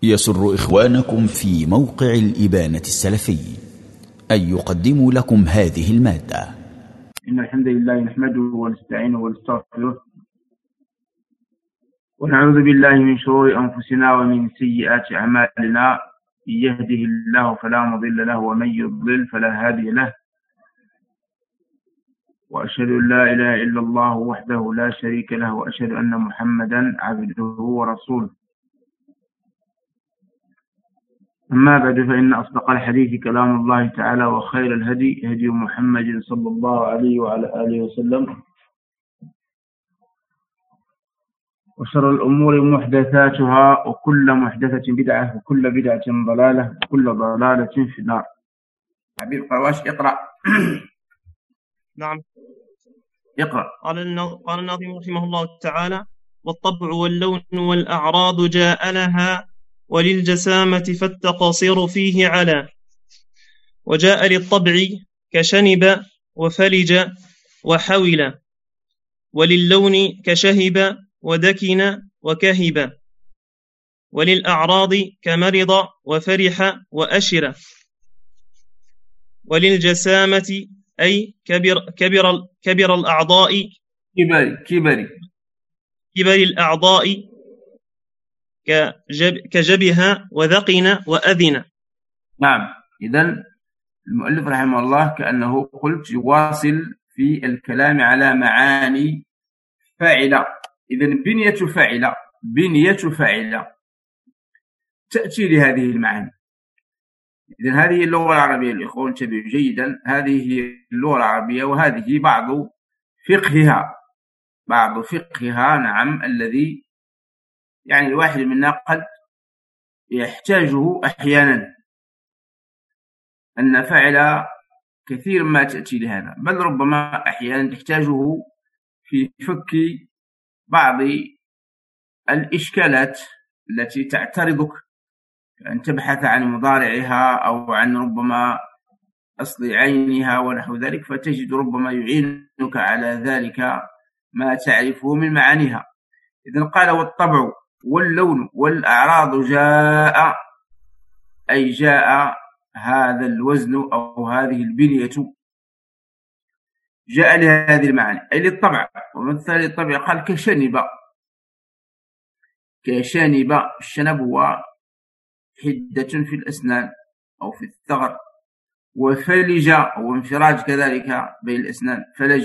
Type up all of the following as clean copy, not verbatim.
يسر إخوانكم في موقع الإبانة السلفي أن يقدموا لكم هذه المادة. إن الحمد لله نحمده ونستعينه ونستغفره ونعوذ بالله من شرور أنفسنا ومن سيئات أعمالنا. من يهده الله فلا مضل له ومن يضلل فلا هادي له، وأشهد أن لا إله إلا الله وحده لا شريك له، وأشهد أن محمدا عبده ورسوله. أما بعد، فإن أصدق الحديث كلام الله تعالى، وخير الهدي هدي محمد صلى الله عليه وعلى آله وسلم، وشر الأمور محدثاتها، وكل محدثة بدعة، وكل بدعة ضلالة، وكل ضلالة في النار. حبيب قرواش اقرأ. نعم اقرأ. قال الناظم رحمه الله تعالى: والطبع واللون والأعراض جاء لها، وللجسامة فالتقاصير فيه على. وجاء للطبع كشنب وفلج وحول، وللون كشهب ودكن وكهب، وللأعراض كمرض وفرح وأشر، وللجسامة أي كبر الأعضاء كبر الأعضاء كجبها وذقن وأذن. نعم، إذن المؤلف رحمه الله كأنه قلت يواصل في الكلام على معاني فاعلة. إذن بنية فاعلة تأتي لهذه المعاني. إذن هذه اللغة العربية، الإخوة انتبهوا جيدا، هذه هي اللغة العربية، وهذه بعض فقهها نعم، الذي يعني الواحد منا قد يحتاجه أحيانا، أن فعل كثير ما تأتي لهذا، بل ربما أحيانا تحتاجه في فك بعض الإشكالات التي تعترضك، أن تبحث عن مضارعها أو عن ربما أصل عينها ونحو ذلك، فتجد ربما يعينك على ذلك ما تعرفه من معانيها. إذن قال: والطبع واللون والأعراض جاء، أي جاء هذا الوزن أو هذه البنية، جاء لهذه المعاني أي للطبع. ومثل للطبع قال كشنب. الشنب هو حدة في الأسنان أو في الثغر، وفلج هو انفراج كذلك بين الأسنان، فلج.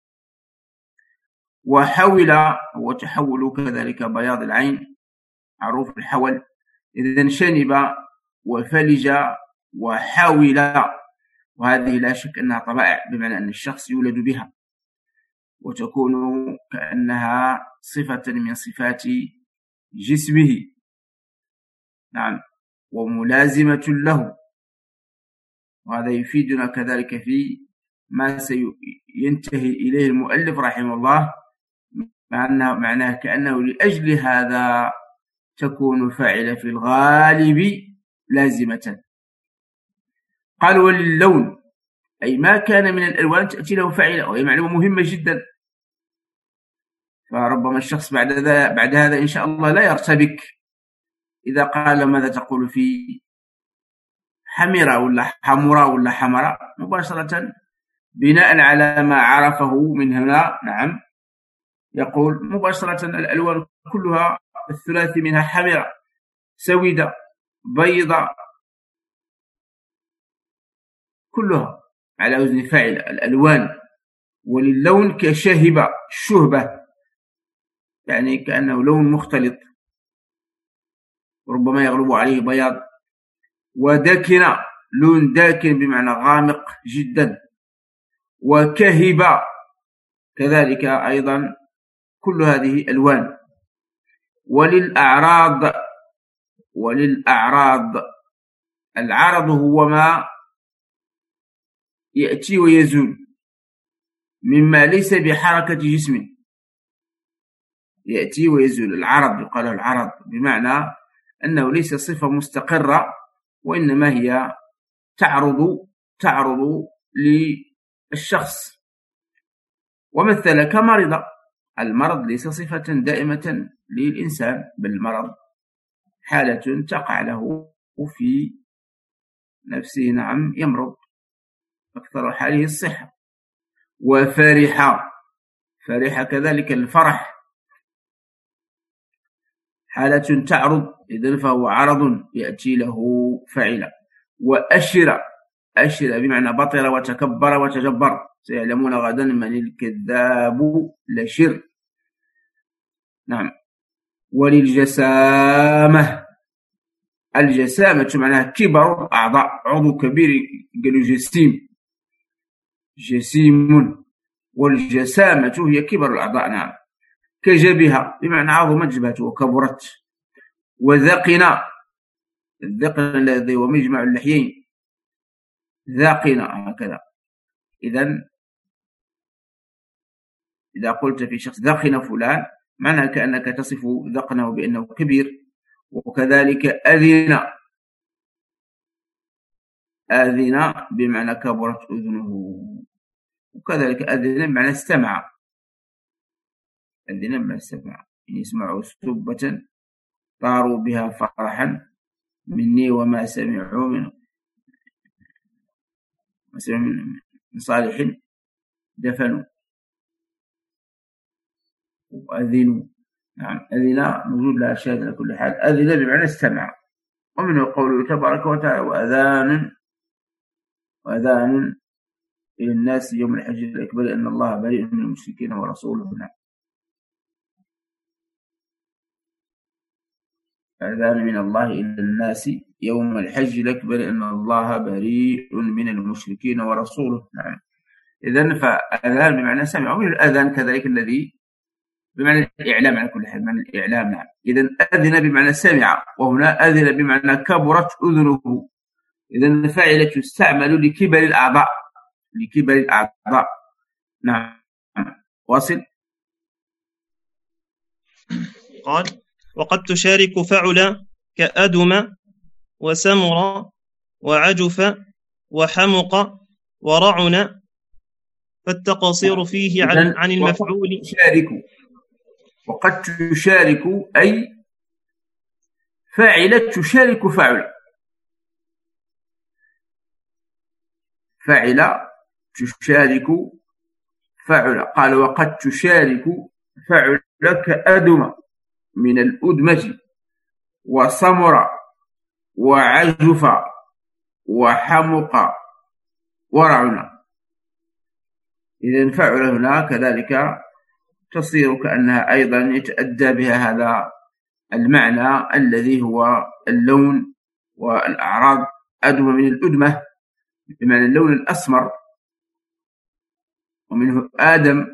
وحول هو تحول كذلك بياض العين، معروف الحول. إذن شنب وفلج وحاول، وهذه لا شك أنها طبائع، بمعنى أن الشخص يولد بها وتكون كأنها صفة من صفات جسمه، نعم، وملازمة له. وهذا يفيدنا كذلك في ما سينتهي إليه المؤلف رحمه الله، معناه كأنه لأجل هذا تكون فاعلة في الغالب لازمة. قال: وللون أي ما كان من الألوان تأتي له فاعلة، وهي معلومة مهمة جدا. فربما الشخص بعد هذا إن شاء الله لا يرتبك إذا قال ماذا تقول في حمراء ولا حمراء ولا حمراء، مباشرة بناء على ما عرفه من هنا، نعم، يقول مباشرة الألوان كلها الثلاثي منها حمراء، سوداء، بيضاء، كلها على وزن فاعل الألوان. وللون كشهب، الشهبة يعني كأنه لون مختلط، ربما يغلب عليه بياض. ودكن لون داكن بمعنى غامق جدا. وكهب كذلك أيضا، كل هذه ألوان. وللأعراض العرض هو ما يأتي ويزول مما ليس بحركة جسم، يأتي ويزول، العرض يقال العرض، بمعنى أنه ليس صفة مستقرة، وإنما هي تعرض للشخص. ومثل كمرض، المرض ليس صفة دائمة للإنسان، بل المرض حالة تقع له في نفسه، نعم، يمرض، أكثر حاله الصحة. وفرح، فرح كذلك الفرح حالة تعرض، إذن فهو عرض يأتي له فعلا. وأشر، أشر بمعنى بطر وتكبر وتجبر، سيعلمون غدا من الكذاب لشر. نعم. وللجسامة، الجسامة معناها كبر الأعضاء، عضو كبير قالوا جسيم، جسيم. والجسامة هي كبر الأعضاء. نعم. كجبها بمعنى عظمت جبهته وكبرت. وذقنا، الذقن الذي هو مجمع اللحيين، ذاقنا هكذا. إذا قلت في شخص ذقن فلان معنى كأنك تصف ذقنه بأنه كبير. وكذلك أذن، أذن بمعنى كبرت أذنه. وكذلك أذن بمعنى استمع، أذن بمعنى استمع، يسمعوا سبة طاروا بها فرحا مني وما سمعوا من صالح دفنوا. وأذنوا، نعم، أذن موجود لها شاهد على كل حال. أذن بمعنى استمع. ومنه قوله تبارك وتعالى وأذان إلى الناس يوم الحج الأكبر أن الله بريء من المشركين ورسوله. نعم. أذان من الله إلى الناس يوم الحج الأكبر أن الله بريء من المشركين ورسوله. نعم. إذن فأذان بمعنى سمع. ومن الأذان كذلك الذي بمعنى الإعلام على كل حال، بمعنى الإعلام. نعم. إذن أذن بمعنى سمع، وهنا أذن بمعنى كبرت أذنه. إذن فاعلة تستعمل لكبر الأعضاء، لكبر الأعضاء. نعم. واصل. قال وقد تشارك فعل كأدم وسمر وعجف وحمق ورعن، فالتقصير فيه عن المفعول. وقد تشارك أي فاعلة تشارك فعل، فاعلة تشارك فعل. قال وقد تشارك فعل كأدم من الأدمة وسمر وعجف وحمق ورعن. إذن فعل هنا كذلك تصير كأنها أيضا يتأدى بها هذا المعنى الذي هو اللون والأعراض. أدم من الأدمة بمعنى اللون الأسمر، ومنه آدم.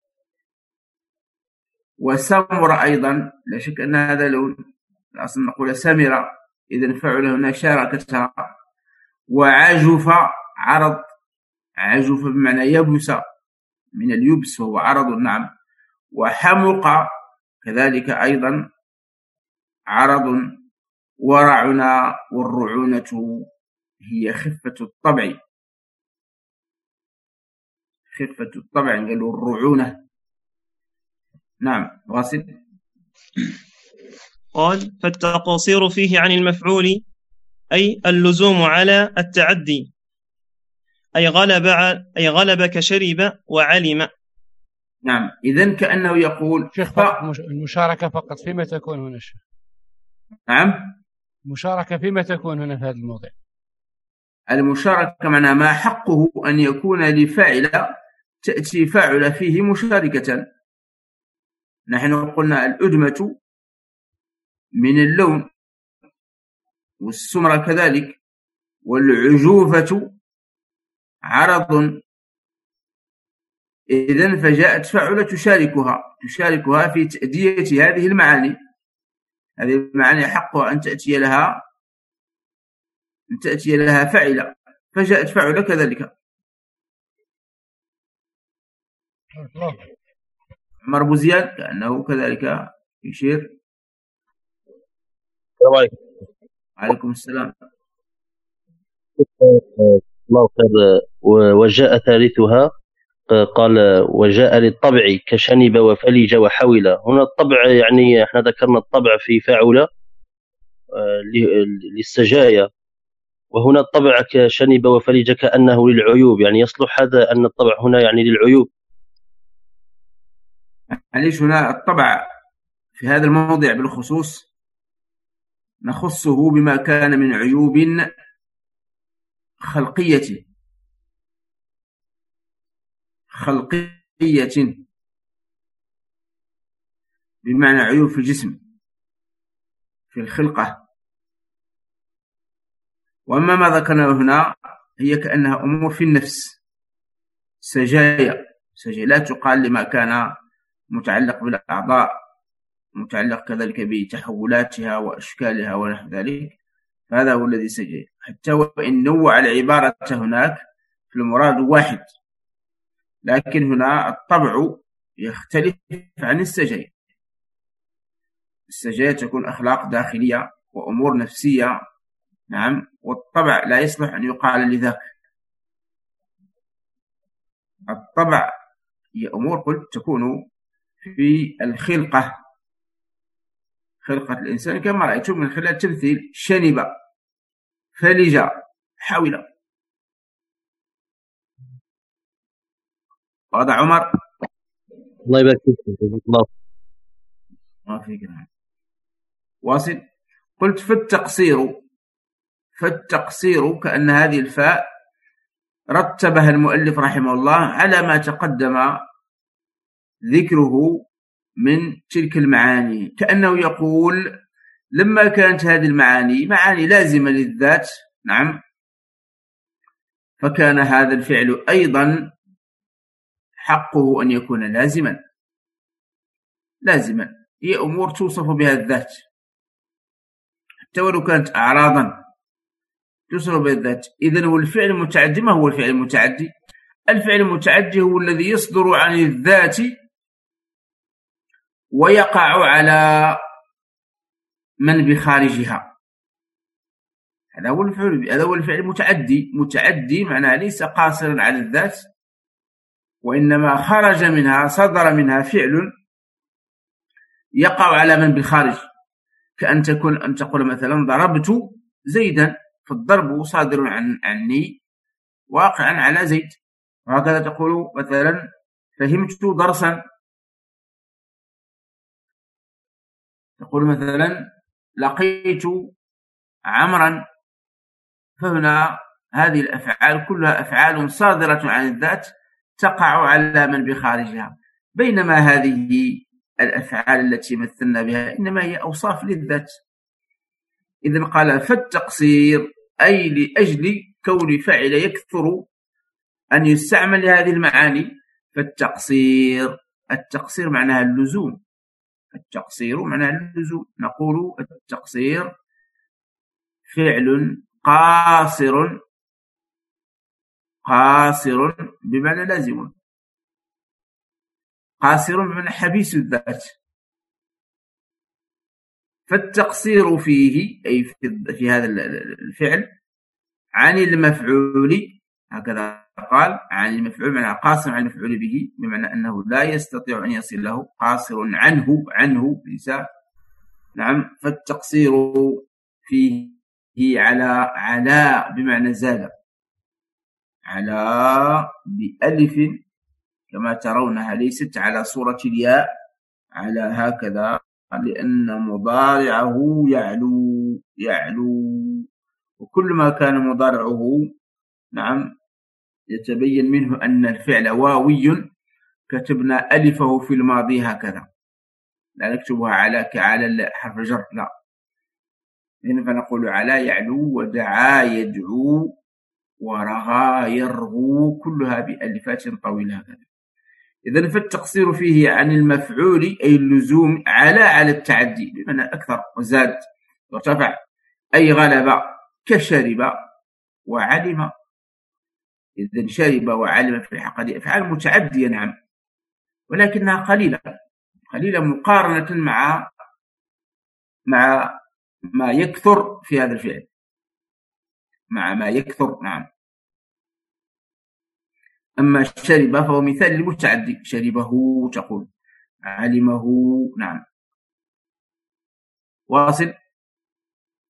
وسمر أيضا لا شك أن هذا لون، الأصل نقول سمر، إذن فعل هنا شاركتها. وعجف عرض، عجف بمعنى يبس، من اليبس وهو عرض. نعم. وحمق كذلك أيضا عرض. ورعنا، والرعونة هي خفة الطبع، خفة الطبع قالوا الرعونة. نعم. واصل. قال فالتقصير فيه عن المفعول أي اللزوم على التعدي، أي غلب كشرب وعلم. نعم. إذن كأنه يقول المشاركة فقط فيما تكون هنا الشيخ. نعم. المشاركة فيما تكون هنا في هذا الموضع. المشاركة معنى ما حقه أن يكون لفاعل تأتي فاعل فيه مشاركة. نحن قلنا الأدمة من اللون، والسمرة كذلك، والعجوفة عرض. إذن فجاءت فاعل تشاركها في تأدية هذه المعاني. هذه المعاني حقها أن تأتي لها فاعلة، فجاءت فاعل كذلك. عمر بوزيان كأنه كذلك يشير. السلام عليكم. عليكم السلام. الله خير. وجاء ثالثها قال وجاء للطبع كشنب وفلج وحول. هنا الطبع يعني احنا ذكرنا الطبع في فاعل، للسجايا، وهنا الطبع كشنب وفلج كأنه للعيوب، يعني يصلح هذا أن الطبع هنا يعني للعيوب؟ معليش، هنا الطبع في هذا الموضع بالخصوص نخصه بما كان من عيوب خلقية بمعنى عيوب في الجسم في الخلقة. وأما ما ذكرناه هنا هي كأنها أمور في النفس، سجايا لا تقال لما كان متعلق بالأعضاء، متعلق كذلك بتحولاتها وأشكالها ونحو ذلك، فهذا هو الذي سجايا، حتى وإن نوع العبارة هناك في المراد واحد، لكن هنا الطبع يختلف عن السجايا. السجايا تكون أخلاق داخلية وأمور نفسية، نعم، والطبع لا يصلح أن يقال لذاك. الطبع هي أمور قلت تكون في الخلقة، خلقة الإنسان كما رأيتم من خلال تمثيل شنب، فلج، حاول. واضح عمر؟ الله يبارك فيك. الله ما في كلام. واصل. قلت فالتقصير كأن هذه الفاء رتبها المؤلف رحمه الله على ما تقدم ذكره من تلك المعاني، كأنه يقول لما كانت هذه المعاني معاني لازمة للذات، نعم، فكان هذا الفعل أيضا حقه أن يكون لازما. هي أمور توصف بها الذات، حتى ولو كانت أعراضا توصف بها الذات. إذن هو الفعل المتعدي. ما هو الفعل المتعدي؟ الفعل المتعدي هو الذي يصدر عن الذات ويقع على من بخارجها، هذا هو الفعل المتعدي. متعدي معناه ليس قاصرا على الذات، وإنما خرج منها، صدر منها فعل يقع على من بالخارج، كأن تقول مثلا ضربت زيدا، فالضرب صادر عني واقعا على زيد. وهكذا تقول مثلا فهمت درسا، تقول مثلا لقيت عمرا. فهنا هذه الأفعال كلها أفعال صادرة عن الذات تقع على من بخارجها، بينما هذه الأفعال التي مثلنا بها إنما هي أوصاف للذات. إذن قال فالتقصير أي لأجل كون فعل يكثر أن يستعمل لهذه المعاني، التقصير معناها اللزوم. نقول التقصير فعل قاصر بمعنى لازم، قاصر بمعنى حبيس الذات. فالتقصير فيه أي في هذا الفعل عن المفعول، هكذا قال، عن المفعول معنى قاصر عن المفعول به، بمعنى أنه لا يستطيع أن يصل له، قاصر عنه ليس، نعم. فالتقصير فيه على بمعنى زاد، على بألف كما ترونها، ليست على صورة الياء، على هكذا، لأن مضارعه يعلو، وكل ما كان مضارعه، نعم، يتبين منه أن الفعل واوي، كتبنا ألفه في الماضي هكذا، لا نكتبها على كعلى حرف الجر، لا، فنقول على يعلو، ودعا يدعو، ورغى يرغو، كلها بألفات طويلة هكذا. إذن فالتقصير فيه عن المفعول أي اللزوم، على التعدي بمعنى أكثر وزاد وارتفع، أي غلب، كشرب وعلم. إذن شرب وعلم في الحق هذه أفعال متعدية، نعم، ولكنها قليلة مقارنة مع ما يكثر في هذا الفعل، مع ما يكثر، نعم. أما شرب فهو مثال للمتعدي، شربه تقول، علمه، نعم. واصل.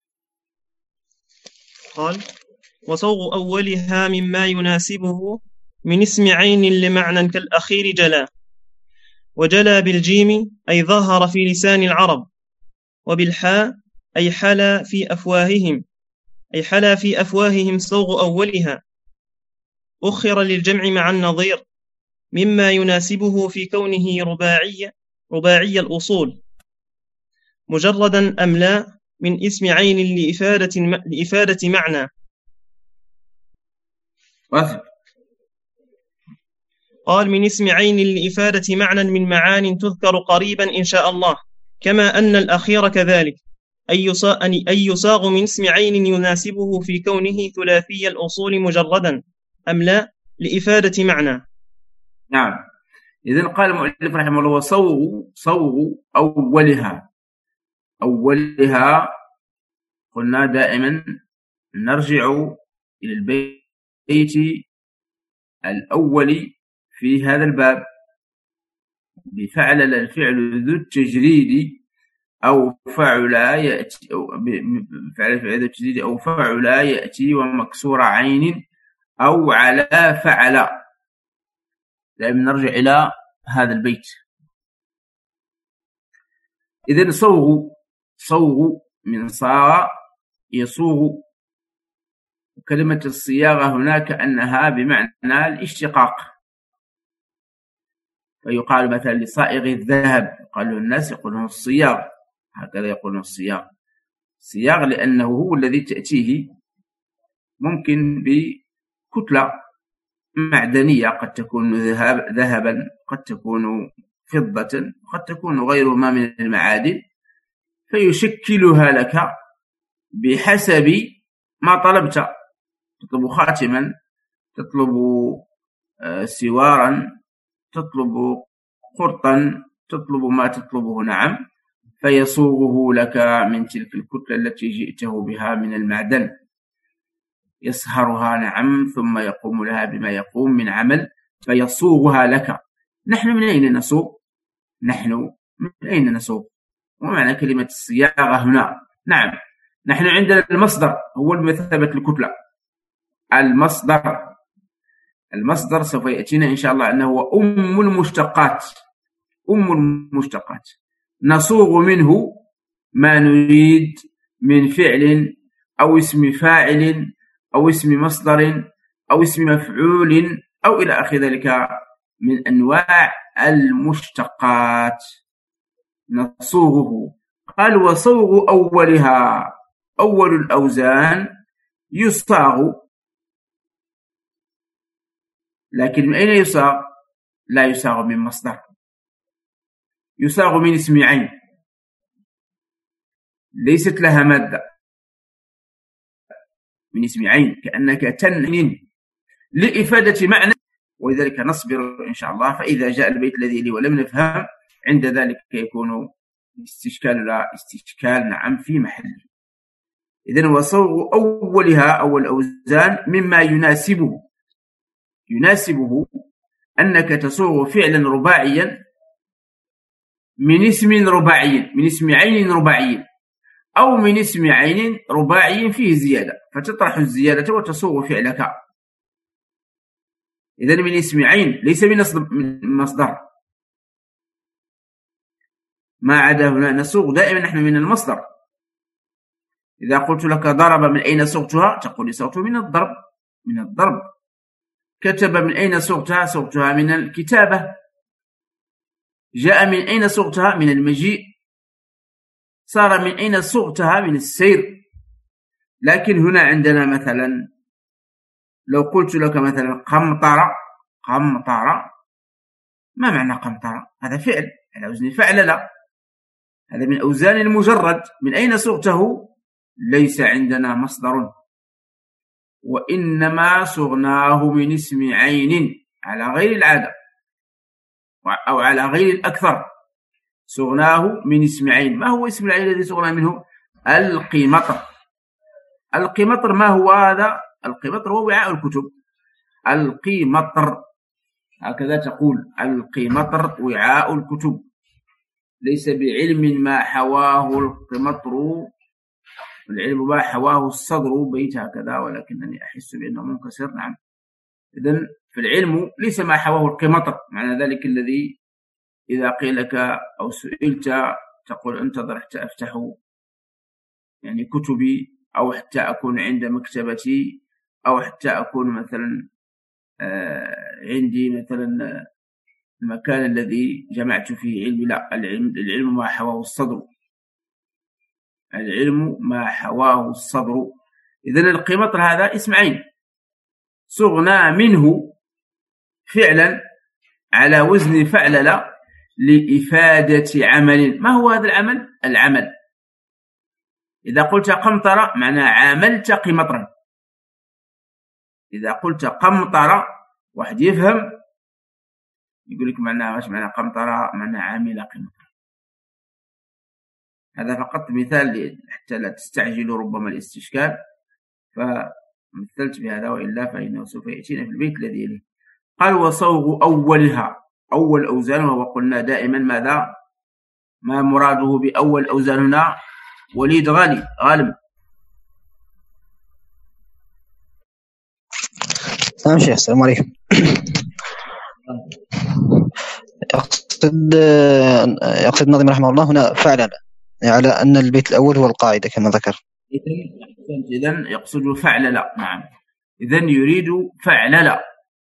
قال: وصوغ أولها مما يناسبه من اسم عين لمعنى كالأخير جلا، وجلا بالجيم أي ظهر في لسان العرب، وبالحاء أي حلا في أفواههم صوغ أولها، أخر للجمع مع النظير مما يناسبه في كونه رباعي الأصول، مجردا أم لا من اسم عين لإفادة معنى. قال: من اسم عين لإفادة معنى من معان تذكر قريبا إن شاء الله، كما أن الأخير كذلك، أي يصاغ من اسم عين يناسبه في كونه ثلاثي الأصول مجردا أم لا لإفادة معنى. نعم. إذن قال المؤلف رحمه الله: صوغ أولها قلنا دائما نرجع إلى البيت الأول في هذا الباب بفعل الفعل ذو التجريد أو فعل يأتي، بفعل ذو التجريد أو فعل يأتي ومكسور عين أو على فعل. دائما نرجع إلى هذا البيت. إذن صوغ من صاغ يصوغ، كلمة الصياغة هناك أنها بمعنى الاشتقاق، فيقال مثلا لصائغ الذهب قال له الناس يقولون الصياغ، هكذا يقولون الصياغ لأنه هو الذي تأتيه ممكن بكتلة معدنية، قد تكون ذهبا، قد تكون فضة، قد تكون غيرها من المعادن، فيشكلها لك بحسب ما طلبت. تطلب خاتما، تطلب سوارا، تطلب قرطا، تطلب ما تطلبه، نعم، فيصوغه لك من تلك الكتلة التي جئته بها من المعدن، يصهرها، نعم، ثم يقوم لها بما يقوم من عمل فيصوغها لك. نحن من أين نصوغ؟ ومعنى كلمة الصياغة هنا؟ نعم، نحن عندنا المصدر هو بمثابة الكتلة. المصدر سوف يأتينا إن شاء الله أنه هو أم المشتقات، نصوغ منه ما نريد من فعل أو اسم فاعل أو اسم مصدر أو اسم مفعول أو إلى آخر ذلك من أنواع المشتقات نصوغه. قال: وصوغ أولها، أول الأوزان يصاغ، لكن من أين يصاغ؟ لا يصاغ من مصدر، يصاغ من اسم عين ليست لها مادة، من اسم عين كأنك تنين لإفادة معنى، ولذلك نصبر إن شاء الله. فإذا جاء البيت الذي لي ولم نفهم عند ذلك يكون استشكال نعم في محله. إذن وصوغ أولها أول أوزان مما يناسبه أنك تصوغ فعلا رباعيا من اسم عين رباعي أو من اسم عين رباعي فيه زيادة، فتطرح الزيادة وتصوغ فعلك. إذن من اسم عين ليس من مصدر، ما عدا هنا نصوغ دائما نحن من المصدر. إذا قلت لك ضرب، من أين صوغتها؟ تقول لي صوت من الضرب. كتب، من أين صوغتها؟ صوغتها من الكتابة. جاء، من أين صوغتها؟ من المجيء. صار، من أين صوغتها؟ من السير. لكن هنا عندنا مثلا لو قلت لك مثلا قمطر، ما معنى قمطر؟ هذا فعل على وزن فعل، لا، هذا من أوزان المجرد. من أين صغته؟ ليس عندنا مصدر، وإنما صغناه من اسم عين على غير العادة أو على غير الأكثر. صغناه من اسم عين. ما هو اسم العين الذي صغنا منه؟ القمطر. ما هو هذا؟ القمطر هو وعاء الكتب. القمطر هكذا تقول، القمطر وعاء الكتب، ليس بعلم ما حواه القمطر العلم ما حواه الصدر بيت هكذا ولكنني أحس بأنه منكسر. نعم. إذن في العلم ليس ما حواه القمطر، معنى ذلك الذي إذا قيل لك أو سئلت تقول انتظر حتى أفتح يعني كتبي، أو حتى أكون عند مكتبتي، أو حتى أكون مثلا عندي مثلا المكان الذي جمعت فيه علمي. لا، العلم ما حواه الصدر، العلم ما حواه الصدر. إذن القمطر هذا اسم عين صغنا منه فعلا على وزن فعلل لإفادة عمل. ما هو هذا العمل؟ العمل. إذا قلت قمطر معنى عاملت قمطرا. إذا قلت قمطر واحد يفهم يقول لك معنى واش معنى قمطر؟ معنى عامل قمطرا. هذا فقط مثال حتى لا تستعجلوا ربما الاستشكال، فمثلت بهذا، وإلا فإنه سوف يأتينا في البيت الذي يليه. قال وصوغ أولها، أول أوزانها. وقلنا دائما ماذا؟ ما مراده بأول أوزان هنا؟ وليد غالب. نعم شيخ، السلام عليكم. يقصد الناظم رحمه الله هنا فعلا على أن البيت الأول هو القاعدة كما ذكر. إذن يقصد فعلل. نعم، إذن يريد فعلل.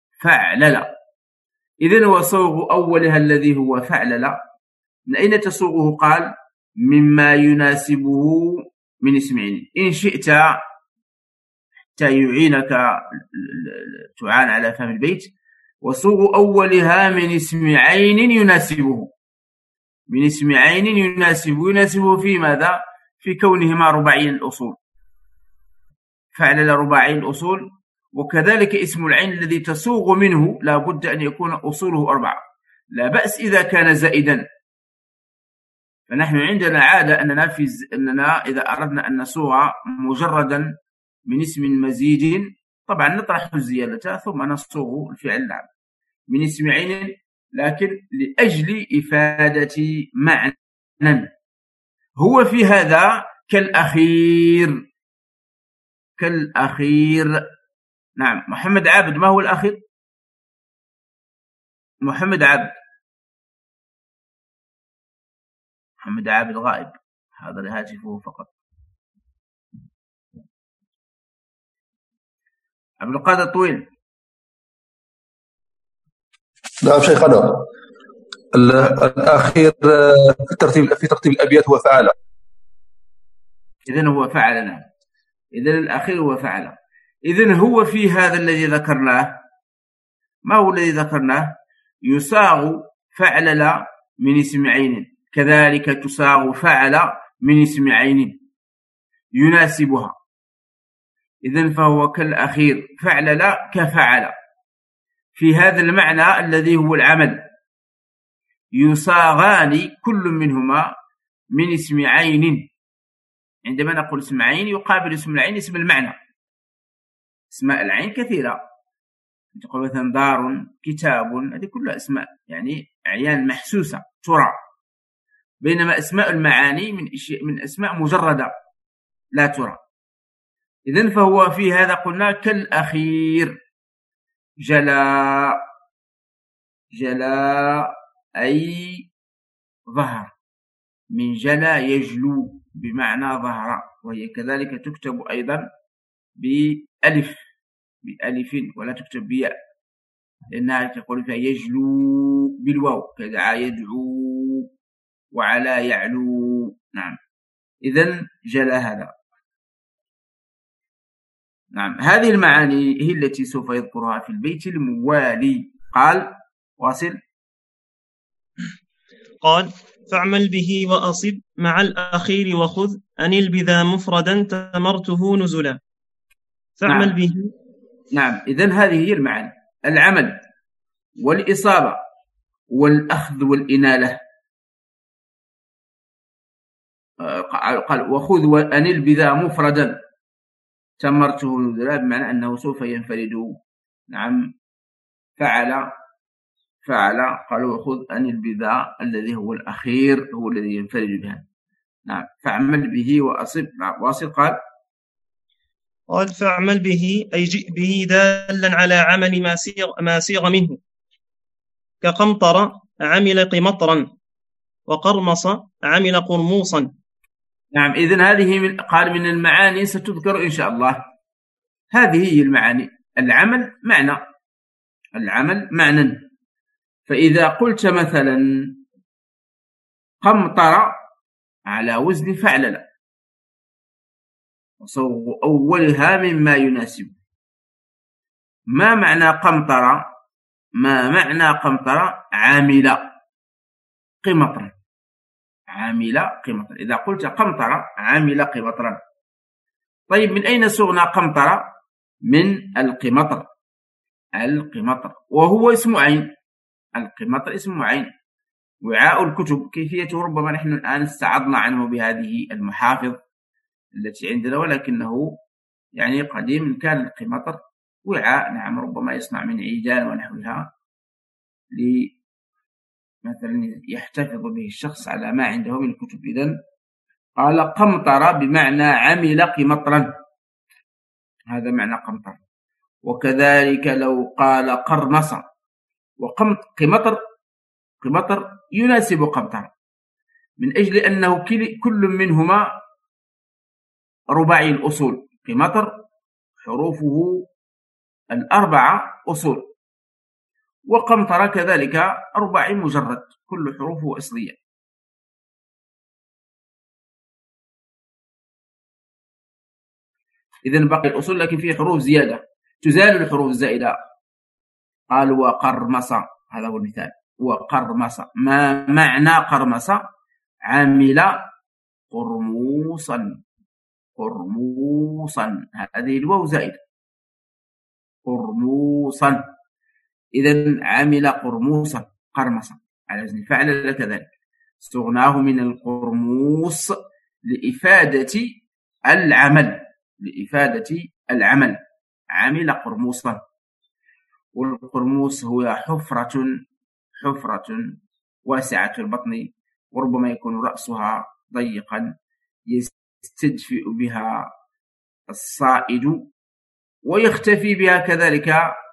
إذن وصوغ أولها الذي هو فعلل. من أين تصوغه؟ قال مما يناسبه من اسم عين. إن شئت حتى يعينك تعان على فهم البيت، وصوغ أولها من اسم عين يناسبه. من اسم عين يناسبه في ماذا؟ في كونهما رباعي الأصول. فعلل رباعي الأصول. وكذلك اسم العين الذي تصوغ منه لا بد أن يكون أصوله 4. لا بأس إذا كان زائدا. فنحن عندنا عادة أننا إذا أردنا أن نصوغ مجردا من اسم مزيد طبعا نطرح الزيادة ثم نصوغ الفعل العام من اسم عين، لكن لأجل إفادة معنى. هو في هذا كالأخير. نعم. محمد عابد، ما هو الأخير؟ محمد عابد غائب، هذا هاتفه فقط. عبد القادر طويل. نعم شيخنا، الأخير في ترتيب الأبيات هو فعل. إذن هو فعل. نعم. إذن الأخير هو فعل. إذن هو في هذا الذي ذكرناه. ما هو الذي ذكرناه؟ يصاغ فعلل من اسم عين، كذلك تصاغ فعل من اسم عين يناسبها. إذن فهو كالأخير، فعلل كفعل في هذا المعنى الذي هو العمل. يصاغان كل منهما من اسم عين. عندما نقول اسم عين يقابل اسم العين اسم المعنى. اسماء العين كثيرة، تقول مثلا دار، كتاب، هذه كلها اسماء يعني أعيان محسوسة ترى. بينما اسماء المعاني من اسماء مجردة لا ترى. إذن فهو في هذا قلنا كالأخير. جلا أي ظهر، من جلا يجلو بمعنى ظهر، وهي كذلك تكتب أيضا بألف ولا تكتب بياء، لأنها تقول فيها يجلو بالواو، كدعا يدعو وعلى يعلو. نعم. إذن جلا هذا. نعم. هذه المعاني هي التي سوف يذكرها في البيت الموالي. قال واصل. قال فاعمل به وأصب مع الأخير وخذ أنل بذا مفردا تمرته نزلا. فاعمل نعم. به. نعم. إذن هذه هي المعاني: العمل والإصابة والأخذ والإنالة. قال وخذ وأنل بذا مفردا تمرته نزلا، بمعنى أنه سوف ينفرد. نعم. فعل قالوا وخذ أنل بذا الذي هو الأخير، هو الذي ينفرد بها. نعم. فاعمل به وأصب. نعم. واصل. قال فاعمل به أي جئ به دالا على عمل ما سيغ منه، كقمطر عمل قمطرا، وقرمص عمل قرموصا. نعم. إذن هذه قال من المعاني ستذكر إن شاء الله. هذه هي المعاني. العمل معنى. فإذا قلت مثلا قمطر على وزن فعلل، وصوغ أولها مما يناسب. ما معنى قمطر؟ عامل قمطرا. إذا قلت قمطر عامل قمطرا. طيب، من أين صغنا قمطر؟ من القمطر. وهو اسم عين. القمطر اسم عين. وعاء الكتب كيفيته ربما نحن الآن استعضنا عنه بهذه المحافظ التي عندنا، ولكنه يعني قديم كان القمطر وعاء، نعم، ربما يصنع من عيدان ونحوها مثلا يحتفظ به الشخص على ما عنده من الكتب. إذن قال قمطر بمعنى عمل قمطرا، هذا معنى قمطر. وكذلك لو قال قرمص قمطر يناسب قمطر، من أجل أنه كل منهما رباعي الأصول. قمطر حروفه 4 أصول، وقمطر كذلك رباعي مجرد، كل حروفه أصلية. إذن باقي الأصول لكن فيه حروف زيادة تزال الحروف الزائدة. قال وقرمص، هذا هو المثال. وقرمص، ما معنى قرمص؟ عمل قرموصا، هذه الواو زائدة، قرموصا. إذن عمل قرموصا، قرمصا على وزن فعل كذلك. استغناه من القرموص لإفادة العمل، عمل قرموصا. والقرموس هو حفرة واسعة البطن، وربما يكون رأسها ضيقا يستدفئ بها الصائد ويختفي بها كذلك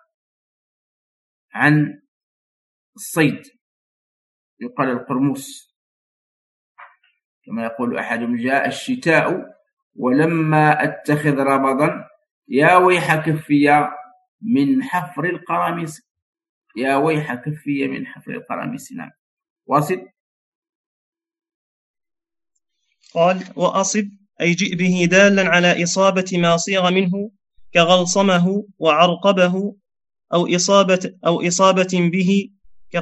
عن الصيد، يقال القرموس. كما يقول أحدهم جاء الشتاء ولما أتخذ ربضا يا ويح كفي من حفر القراميس. نعم. واصل. قال وأصب أي جئ به دالا على إصابة ما صيغ منه، كغلصمه وعرقبه، أو إصابة به،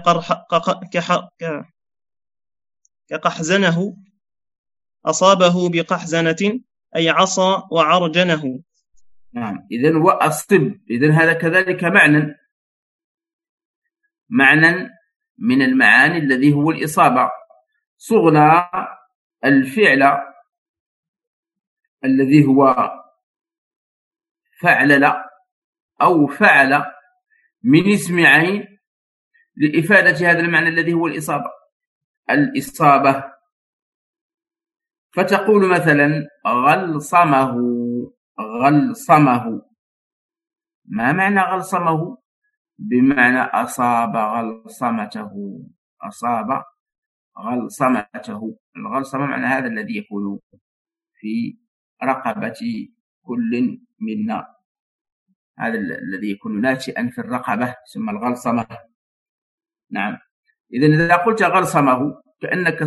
كقحزنه، أصابه بقحزنة أي عصى وعرجنه. نعم. إذن وأصب، إذن هذا كذلك معنى من المعاني الذي هو الإصابة. صغنا الفعل الذي هو فعلل أو فعل من اسم عين لإفادة هذا المعنى الذي هو الإصابة. فتقول مثلا غلصمه. ما معنى غلصمه؟ بمعنى أصاب غلصمته. الغلصمة معنى هذا الذي يكون في رقبة كل منا، هذا الذي يكون ناتئا في الرقبة ثم الغلصمة. نعم. إذن إذا قلت غلصمه كأنك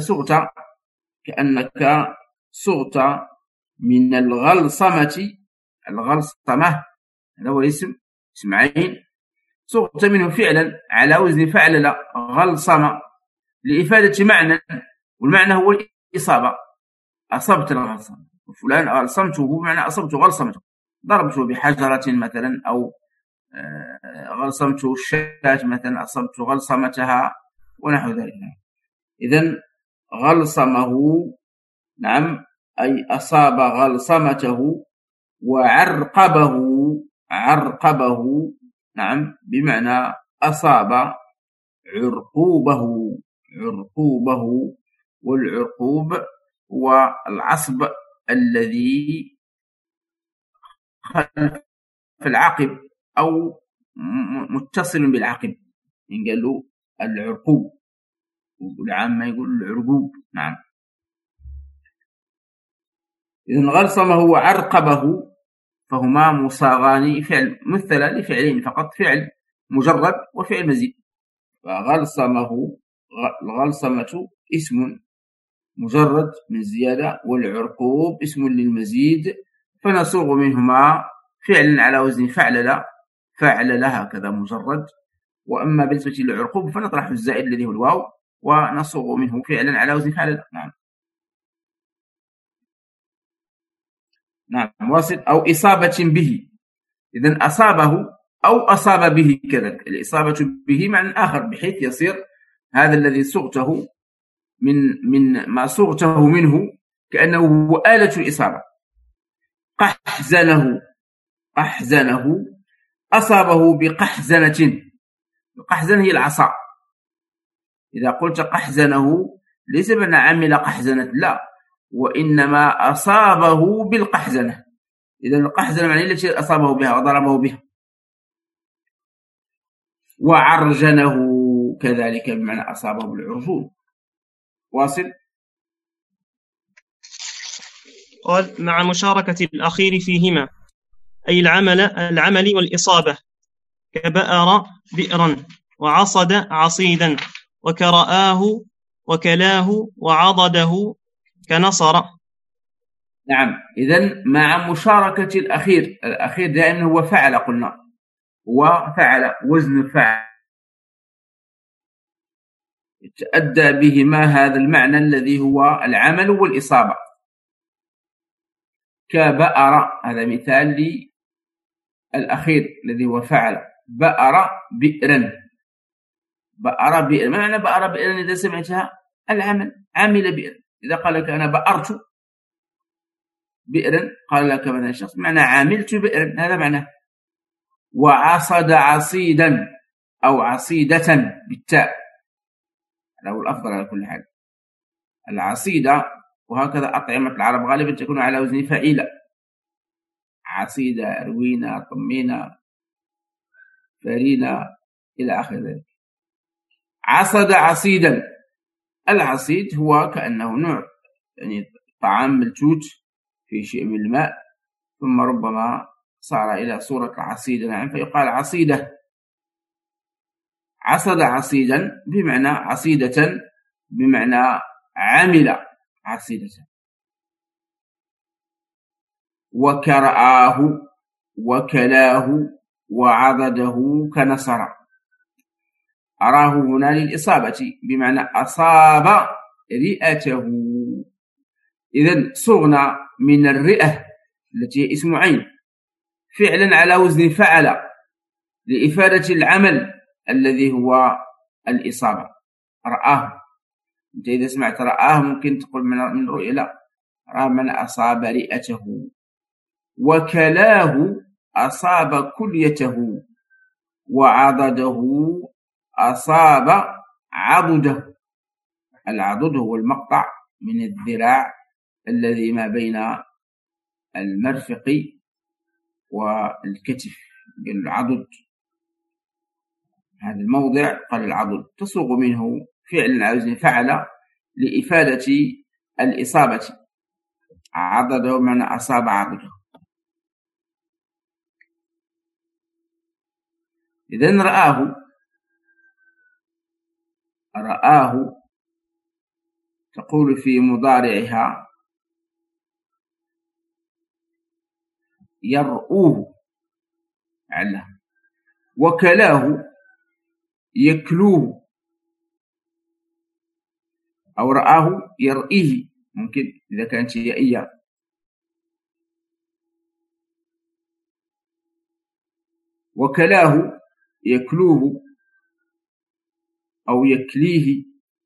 صغت من الغلصمة. هذا هو اسم عين، صغت منه فعلا على وزن فعلل، غلصم، لإفادة معنى، والمعنى هو الإصابة. أصبت الغلصم، وفلان غلصمته بمعنى أصبت غلصمته، ضربته بحجرة مثلا، أو غلصمته الشاة مثلا، أصبت غلصمتها ونحو ذلك. إذن غلصمه، نعم، أي أصاب غلصمته. وعرقبه، نعم، بمعنى أصاب عرقوبه. والعرقوب هو العصب الذي خلف العقب أو متصل بالعقب، يعني قالوا العرقوب، والعامة يقول العرقوب. نعم. إذن غلصمه وعرقبه فهما مصاغان، فعل مثل لفعلين فقط، فعل مجرد وفعل مزيد. فغلصمه، الغلصمة اسم مجرد من زيادة، والعرقوب اسم للمزيد، فنصوغ منهما فعل على وزن فعلل، فعلل هكذا مجرد. وأما بالنسبة للعرقوب فنطرح الزائد الذي هو الواو ونصوغ منه فعلا على وزن فعلل. نعم. نعم. واصل. أو إصابة به، إذن أصابه أو أصاب به كذلك. الإصابة به معنى آخر، بحيث يصير هذا الذي صغته من ما صغته منه كأنه هو آلة الإصابة. قحزنه، قحزنه أصابه بقحزنة. القحزنة هي العصا. إذا قلت قحزنه ليس بأن عمل قحزنة، لا، وإنما أصابه بالقحزنة. إذن القحزنة معنى التي أصابه بها وضربه بها. وعرجنه كذلك بمعنى أصابه بالعرجون. واصل. قال مع مشاركة الأخير فيهما، أي العمل والإصابة، كبأر بئرا، وعصد عصيدا، وكرآه وكلاه، وعضده كنصر. نعم. إذن مع مشاركة الأخير، الأخير دائما هو فعل، قلنا هو فعل، وزن فعل، يتأدى بهما هذا المعنى الذي هو العمل والإصابة. كبأر، هذا مثال للأخير الذي هو فعل. بأر بئرا، بأر بئر، ما معنى بأر بئرا؟ إذا سمعتها العمل، عمل بئر. إذا قال لك أنا بأرت بئرا، قال لك مثلا شخص معنى عملت بئرا، هذا معناه. وعصد عصيدا أو عصيدة بالتاء، هذا هو الأفضل على كل حال. العصيدة، وهكذا أطعمة العرب غالبا تكون على وزن فعيلة، عصيدة، أروينا، طمينا، فرينا، إلى آخر ذلك. عصد عصيدا، العصيد هو كأنه نوع يعني طعام ملتوت في شيء من الماء، ثم ربما صار إلى صورة عصيدة، نعم، فيقال عصيدة. عصد عصيدا بمعنى عصيدة، بمعنى عمل عصيدة. وكرآه وكلاه وعضده كنصر. أراه هنا للإصابة، بمعنى أصاب رئته. إذن صغنا من الرئة التي هي اسم عين فعلا على وزن فعل، لإفادة العمل الذي هو الإصابة. رآه، أنت إذا سمعت رآه ممكن تقول من رؤية، لا، رآه من أصاب رئته. وكلاه أصاب كليته، وعضده أصاب عضده. العضد هو المقطع من الذراع الذي ما بين المرفق والكتف، العضد، هذا الموضع قال العضد، تصوغ منه فعل على وزن فعل لإفادة الإصابة. عضده معنى أصاب عضده. إذن رآه تقول في مضارعها يرؤوه علّه. وكلاه يكلوه، أو رآه يرئيه، ممكن إذا كانت يائية. وكلاه يكلوه أو يكليه.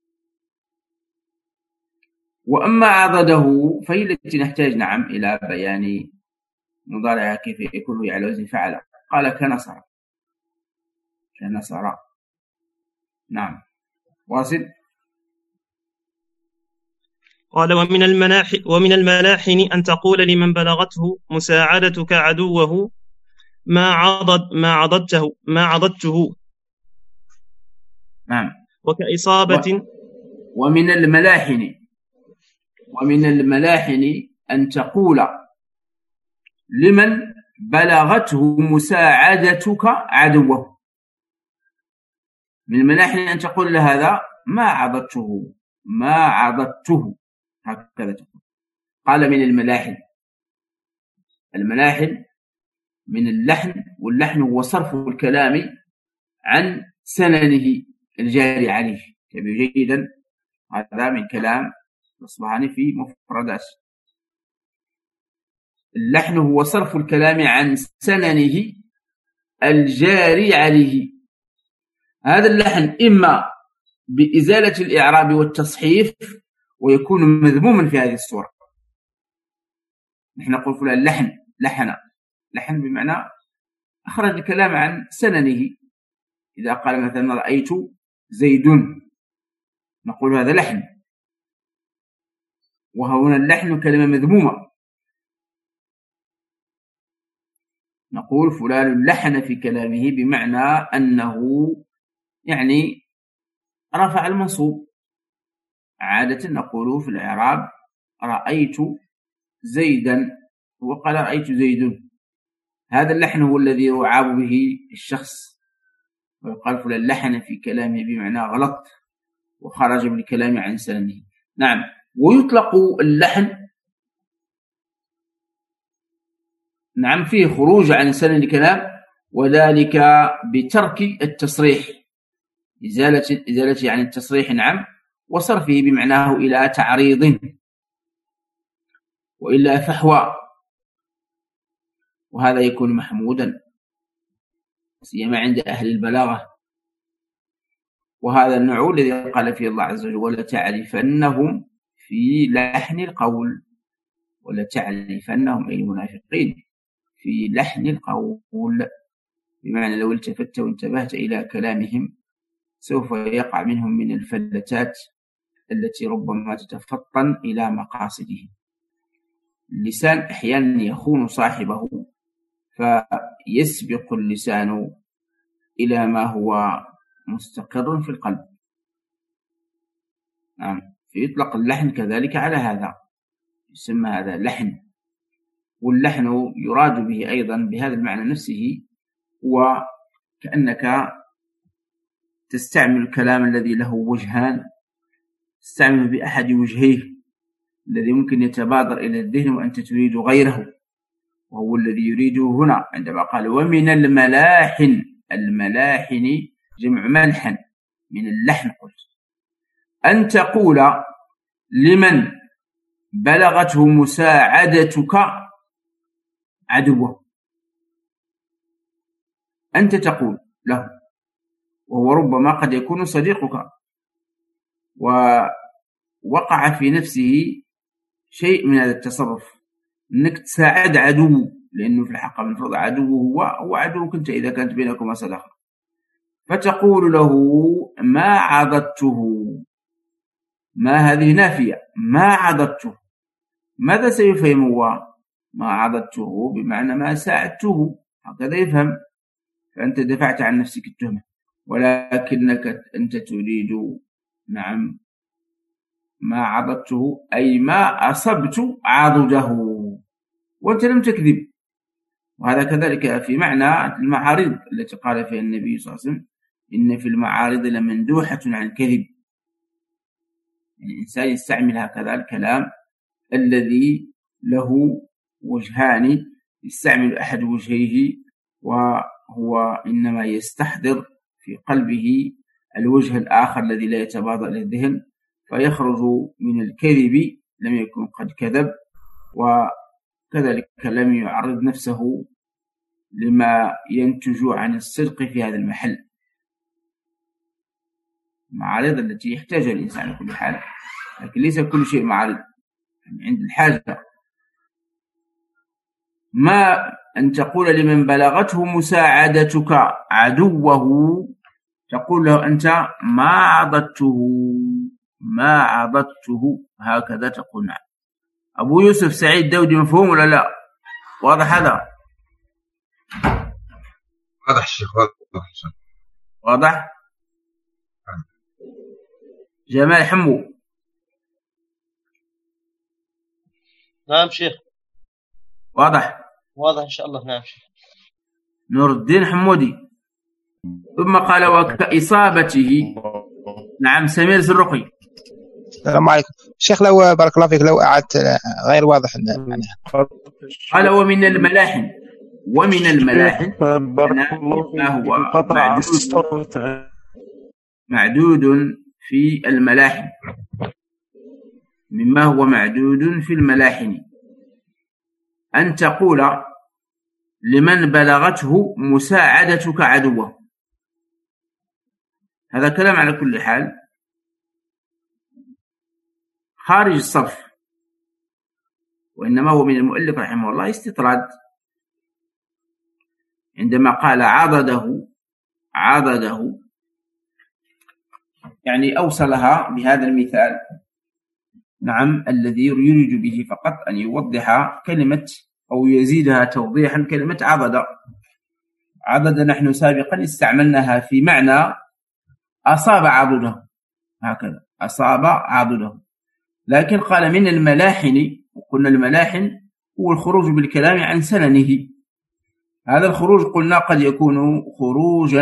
وأما عضده فهي التي نحتاج، نعم، إلى بيان مضارعها كيف يكون على وزن فعل. قال كنصر، كنصر. نعم. واصل. قال ومن الملاحن أن تقول لمن بلغته مساعدتك عدوه ما عضدته. نعم. وكإصابة. ومن الملاحن أن تقول لمن بلغته مساعدتك عدوه. من الملاحن أن تقول لهذا ما عضدته هكذا تقول. قال من الملاحن من اللحن، واللحن هو صرف الكلام عن سننه الجاري عليه. تبي جيدا، هذا من كلام الأصبهاني في مفردات. اللحن هو صرف الكلام عن سننه الجاري عليه. هذا اللحن إما بإزالة الإعراب والتصحيف ويكون مذموما في هذه الصورة. نحن نقول فلان لحن بمعنى أخرج الكلام عن سننه. إذا قال مثلا رأيت زيد نقول هذا لحن، وهنا اللحن كلمة مذمومة. نقول فلان لحن في كلامه بمعنى أنه يعني رفع المنصوب. عادة نقول في الإعراب رأيت زيدا، وقال رأيت زيد. هذا اللحن هو الذي يعاب به الشخص، ويقال فلان لحن في كلامه بمعنى غلط وخرج بالكلام عن سننه. نعم. ويطلق اللحن نعم فيه خروج عن سنن الكلام، وذلك بترك التصريح، إزالة عن التصريح نعم، وصرفه بمعناه إلى تعريض وإلا فحوى، وهذا يكون محمودا سيما عند أهل البلاغة. وهذا النوع الذي قال فيه الله عز وجل ولتعرفنهم في لحن القول، ولتعرفنهم أي المنافقين في لحن القول، بمعنى لو التفت وانتبهت إلى كلامهم سوف يقع منهم من الفلتات التي ربما تتفطن إلى مقاصده. اللسان أحيانا يخون صاحبه فيسبق اللسان إلى ما هو مستقر في القلب. نعم. فيطلق اللحن كذلك على هذا، يسمى هذا لحن. واللحن يراد به أيضا بهذا المعنى نفسه، وكأنك تستعمل الكلام الذي له وجهان، تستعمل بأحد وجهيه الذي ممكن يتبادر إلى الذهن وأنت تريد غيره، وهو الذي يريده هنا عندما قال ومن الملاحن جمع ملحن، من اللحن قلت أن تقول لمن بلغته مساعدتك عدوه. أنت تقول له، وهو ربما قد يكون صديقك، ووقع في نفسه شيء من هذا التصرف أنك تساعد عدو، لأنه في الحقيقة من فرض عدوه هو عدوك أنت إذا كانت بينكما صداقة. فتقول له ما عضدته، ما هذه نافية، ما عضدته. ماذا سيفهم هو؟ ما عضدته بمعنى ما ساعدته، هكذا يفهم. فأنت دفعت عن نفسك التهمة، ولكنك أنت تريد نعم ما عضدته أي ما أصبت عضده، وأنت لم تكذب. وهذا كذلك في معنى المعارض التي قال فيها النبي صلى الله عليه وسلم إن في المعارض لمندوحة عن الكذب. يعني الإنسان يستعمل هكذا الكلام الذي له وجهان، يستعمل أحد وجهيه، وهو إنما يستحضر في قلبه الوجه الآخر الذي لا يتبادر إلى الذهن، فيخرج من الكذب لم يكن قد كذب، وكذلك لم يعرض نفسه لما ينتج عن الصدق في هذا المحل. المعارض التي يحتاجها الإنسان على كل حال، لكن ليس كل شيء معارض، يعني عند الحاجة. ما أن تقول لمن بلغته مساعدتك عدوه، تقول له أنت ما عضدته، ما عضدته، هكذا تقول. نعم. أبو يوسف سعيد دودي مفهوم ولا لا؟ واضح هذا؟ واضح الشيخ، واضح. جمال حمو. نعم شيخ. واضح إن شاء الله. نعم شيخ. نور الدين حمودي. ثم قال وكإصابته. نعم سمير زرقي. السلام عليكم شيخ، لو بارك الله فيك لو أعدت غير واضح يعني. قال ومن الملاحن ما هو معدود في الملاحن، مما هو معدود في الملاحن أن تقول لمن بلغته مساعدتك عدوه. هذا كلام على كل حال خارج الصرف، وإنما هو من المؤلف رحمه الله استطراد عندما قال عضده يعني أوصلها بهذا المثال. نعم. الذي يريد به فقط أن يوضح كلمة أو يزيدها توضيحا كلمة عضد نحن سابقا استعملناها في معنى أصاب عضده، هكذا أصاب عضده. لكن قال من الملاحن، وقلنا الملاحن هو الخروج بالكلام عن سننه. هذا الخروج قلنا قد يكون خروجا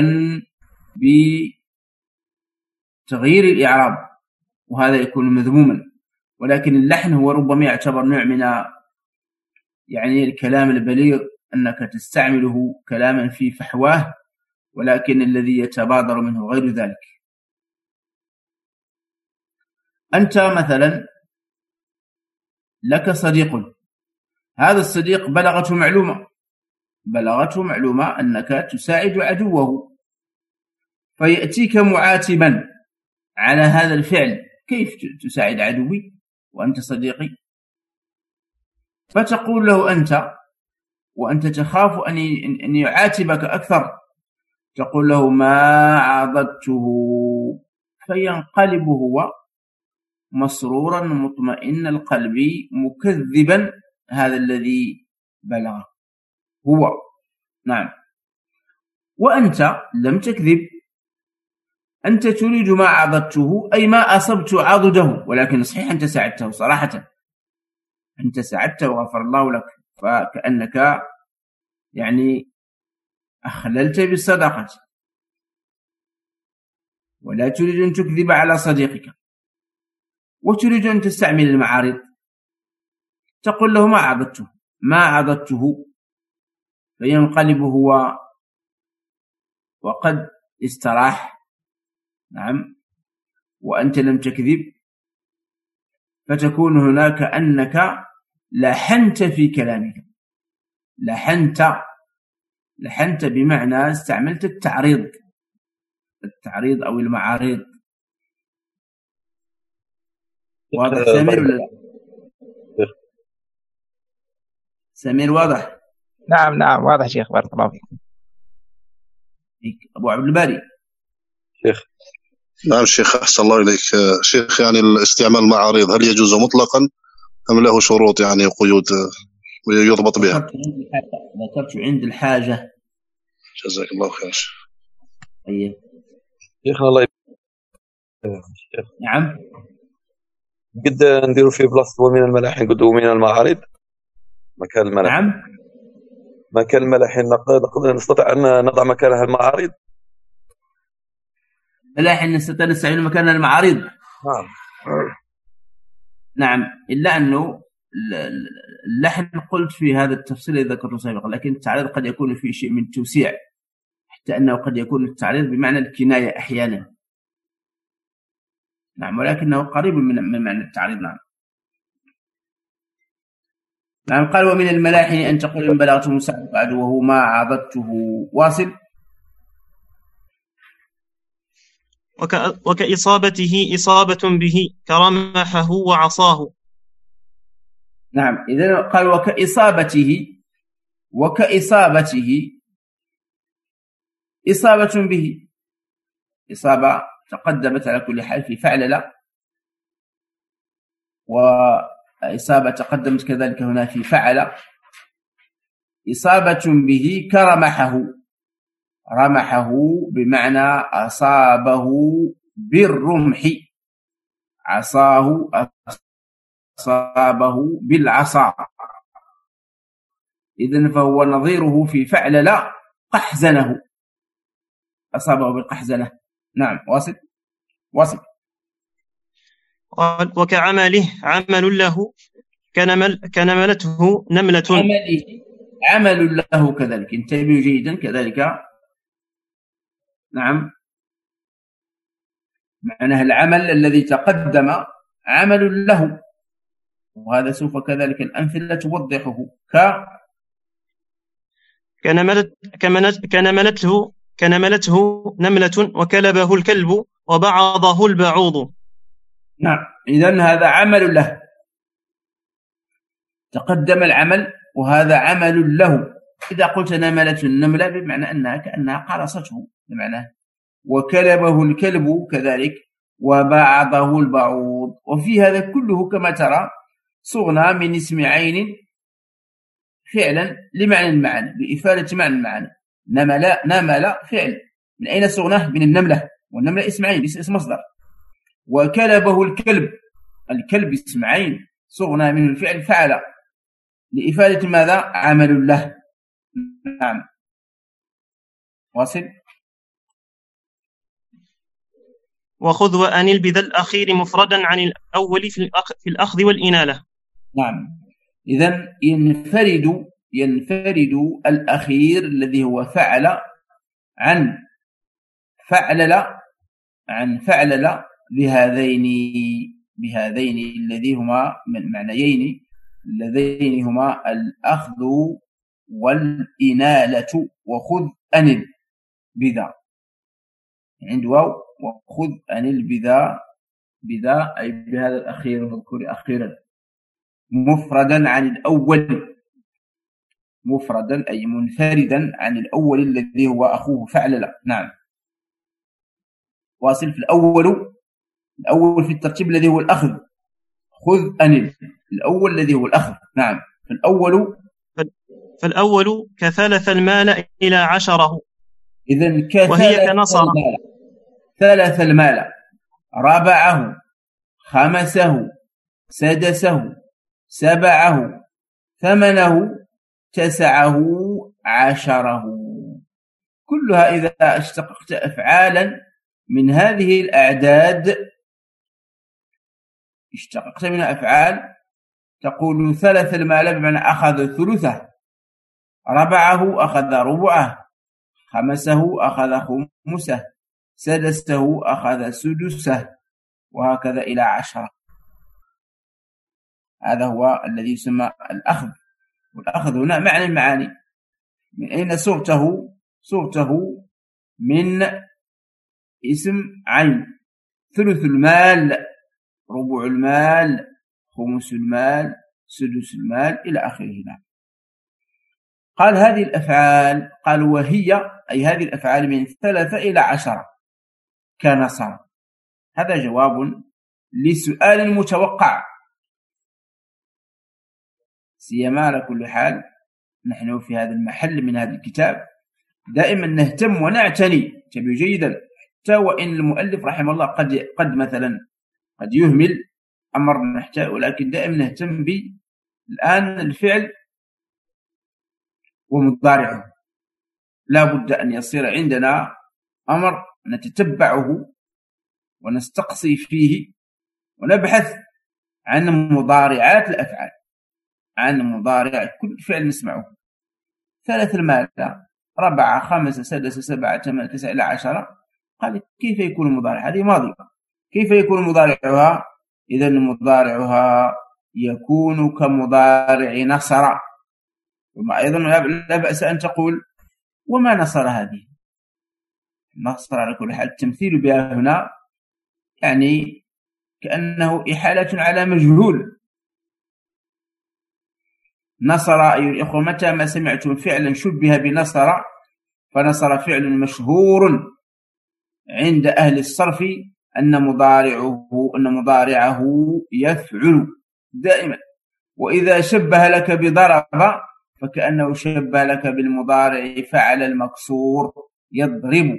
بتغيير الإعراب، وهذا يكون مذموما، ولكن اللحن هو ربما يعتبر نوع من يعني الكلام البليغ، أنك تستعمله كلاما في فحواه ولكن الذي يتبادر منه غير ذلك. أنت مثلا لك صديق، هذا الصديق بلغته معلومة أنك تساعد عدوه، فيأتيك معاتبا على هذا الفعل، كيف تساعد عدوي وأنت صديقي؟ فتقول له أنت، وأنت تخاف أن يعاتبك أكثر، تقول له ما عضدته، فينقلب هو مسرورا مطمئن القلب مكذبا هذا الذي بلغه هو. نعم. وأنت لم تكذب، أنت تريد ما عضدته أي ما أصبت عضده، ولكن صحيح أنت ساعدته صراحة، أنت ساعدته وغفر الله لك، فكأنك يعني أخللت بالصدقة، ولا تريد أن تكذب على صديقك، وتريد أن تستعمل المعارض، تقول له ما عضدته، فينقلب هو وقد استراح. نعم. وأنت لم تكذب، فتكون هناك أنك لحنت في كلامك. لحنت بمعنى استعملت التعريض أو المعارض. واضح سمير ولا لا؟ سمير واضح؟ نعم واضح شيخ، بارك الله فيك. أبو عبد الباري. شيخ. نعم شيخ، أحسن الله إليك. شيخ، يعني الاستعمال المعارض هل يجوز مطلقا أم له شروط يعني قيود ويضبط بها؟ ذكرت عند الحاجة. جزاك الله خير. طيب شيخنا الله نعم. قد نديروا في بلاصة ومن الملاحن قد ومن المعارض مكان الملاحن. نعم. مكان الملاحن نستطيع أن نضع مكانها المعارض. ملاحن نستطيع نستعين مكان المعارض. نعم. إلا أنه اللحن قلت في هذا التفصيل الذي ذكرته سابقا، لكن التعريض قد يكون فيه شيء من توسيع، حتى أنه قد يكون التعريض بمعنى الكناية أحيانا. نعم. ولكنه قريب من معنى التعريض. نعم. قال ومن الملاحن أن تقول إن بلغته مساعدة عدوه ما عضدته. واصل. وكإصابته إصابة به كرمحه وعصاه. نعم. إذن قال وكإصابته إصابة به. إصابة تقدمت على كل حال في فعلل، وإصابة تقدمت كذلك هنا في فعل. إصابة به كرمحه، رمحه بمعنى أصابه بالرمح، عصاه أصابه بالعصا، إذن فهو نظيره في فعل لا قحزنه، أصابه بالقحزنة. نعم، واصل. وكعمله عمل له كنملته نملة، عمل له كذلك، انتبهوا جيدا كذلك. نعم، معناه العمل الذي تقدم عمل له، وهذا سوف كذلك الأمثلة توضحه. كنملته نملة، وكلبه الكلب، وبعضه البعوض. نعم، إذن هذا عمل له، تقدم العمل وهذا عمل له. إذا قلت نملة النملة بمعنى أنها كأنها قرصته بمعنى، وكلبه الكلب كذلك، وبعضه البعوض. وفي هذا كله كما ترى صغنا من اسم عين فعلا لمعنى المعنى، بإفادة معنى المعنى. نمل فعل، من أين صغناه؟ من النملة، والنملة اسم عين، اسم مصدر. وكلبه الكلب، الكلب اسم عين صغنا منه الفعل فعل، لإفادة ماذا؟ عمل له. نعم، واصل. وخذ وأنل بذا الأخير مفردا عن الأول في الأخذ والإنالة. نعم، إذن ينفرد الأخير الذي هو فعل عن فعلل بهذين الذي هما من معنيين اللذين هما الأخذ والإنالة. وخذ أنل بذا عند واو، وخذ أنل بذا أي بهذا الأخير المذكور أخيرا، مفردا عن الأول، مفردا أي منفردا عن الأول الذي هو أخوه فعلل. نعم، واصل. في الأول في الترتيب الذي هو الأخذ، خذ أنل، الأول الذي هو الأخذ. نعم، فالأول كثلث المال إلى عشره، إذن وهي كنصر. ثلث المال، ربعه، خمسه، سدسه، سبعه، ثمنه، تسعه، عشره. كلها إذا اشتققت أفعالا من هذه الأعداد، اشتققت منها أفعال، تقول ثلث المال بمعنى أخذ ثلثه، ربعه أخذ ربعه، خمسه أخذ خمسه، سدسه أخذ سدسه، وهكذا إلى عشرة. هذا هو الذي يسمى الأخذ. والأخذ هنا معنى المعاني. من أين صورته من اسم عين، ثلث المال، ربع المال، خمس المال، سدس المال، إلى آخره. قال هذه الأفعال، قال وهي أي هذه الأفعال من 3 إلى 10 كنصر. هذا جواب لسؤال متوقع، سيما على كل حال نحن في هذا المحل من هذا الكتاب دائما نهتم ونعتني تبي جيدا، حتى وإن المؤلف رحمه الله قد مثلا قد يهمل أمر نحتاج، ولكن دائما نهتم بالآن الفعل ومضارعه، لا بد أن يصير عندنا أمر نتتبعه ونستقصي فيه ونبحث عن مضارعات الأفعال، عن مضارع كل فعل نسمعه. ثلاث المال، 4 5 6 7 8 9 إلى 10. قال كيف يكون المضارع؟ هذه ماضي، كيف يكون مضارعها؟ إذن مضارعها يكون كمضارع نصر. وما أيضا لا بأس أن تقول وما نصر هذه؟ نصر على كل حال التمثيل بها هنا يعني كأنه إحالة على مجهول. نصر أيها الإخوة، متى ما سمعتم فعلا شبه بنصر فنصر فعل مشهور عند أهل الصرف أن مضارعه يفعل دائما. وإذا شبه لك بضرب فكأنه شبه لك بالمضارع فعل المكسور يضرب.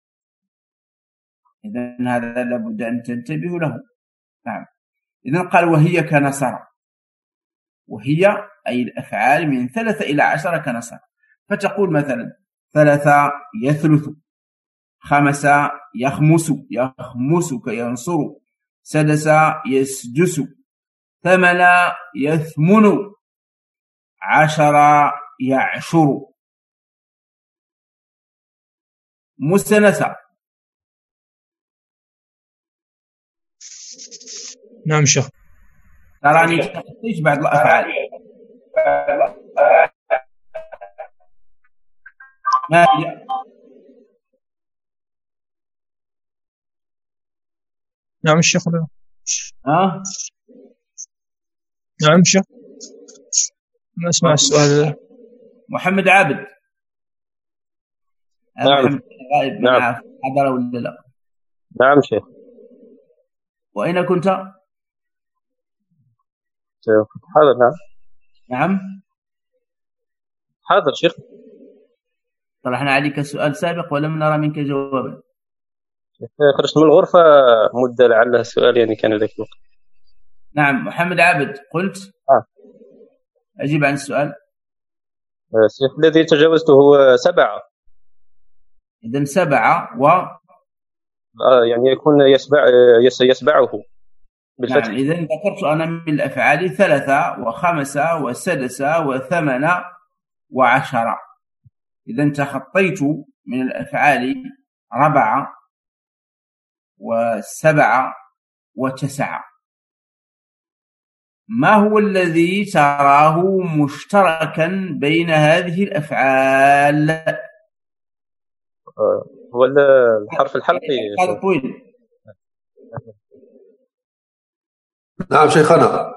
إذن هذا لابد أن تنتبه له. نعم. إذن قال وهي كنصر، وهي أي الأفعال من 3 إلى 10 كنصر. فتقول مثلا 3 يثلث، 5 يخمس يخمسك ينصر، 6 يسدس، 8 يثمن، 10 يعشر. مستنسة. نعم شيخ. تراني تخطيش بعض الأفعال. ما هي؟ نعم الشيخ. نعم شيخ، ما أسمع السؤال. محمد عابد. نعم. محمد غائب. نعم. حضر ولا لا؟ نعم شيخ. وأين كنت؟ حاضر. نعم. نعم حاضر شيخ. طرحنا عليك سؤال سابق ولم نرى منك جوابا. خرجت من الغرفة مدة لعل السؤال يعني كان ذاك الوقت. نعم محمد عابد قلت أجيب عن السؤال. الشيخ الذي تجاوزته هو 7. إذن 7 و يعني يكون يسبعه بالفتح. نعم. إذن ذكرت أنا من الأفعال 3 و5 و6 و8 و10. إذن تخطيت من الأفعال 4 و7 و9. ما هو الذي تراه مشتركا بين هذه الأفعال؟ هو الحرف الحلقي. نعم شيخنا.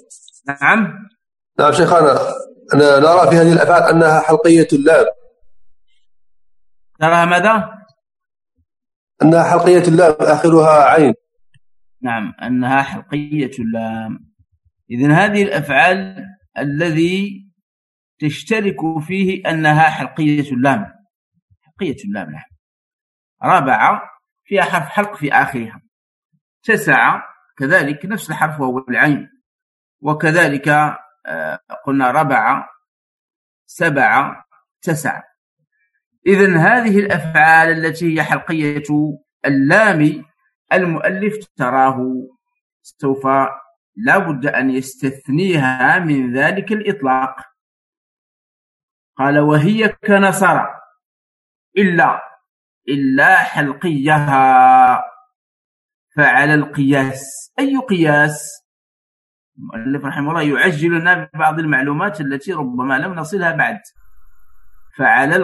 نعم شيخنا، أنا نرى في هذه الأفعال أنها حلقية اللام. ترى ماذا؟ أنها حلقية اللام آخرها عين. نعم أنها حلقية اللام. إذن هذه الأفعال الذي تشترك فيه أنها حلقية اللام. حلقية اللام. نعم. 4 فيها حرف حلق في آخرها. 9 كذلك نفس الحرف وهو العين. وكذلك قلنا 4 7 9. إذن هذه الأفعال التي هي حلقية اللام المؤلف تراه سوف لا بد أن يستثنيها من ذلك الإطلاق. قال وهي كنصر إلا حلقيها فعلى القياس. أي قياس؟ المؤلف رحمه الله يعجل لنا ببعض المعلومات التي ربما لم نصلها بعد. فعلى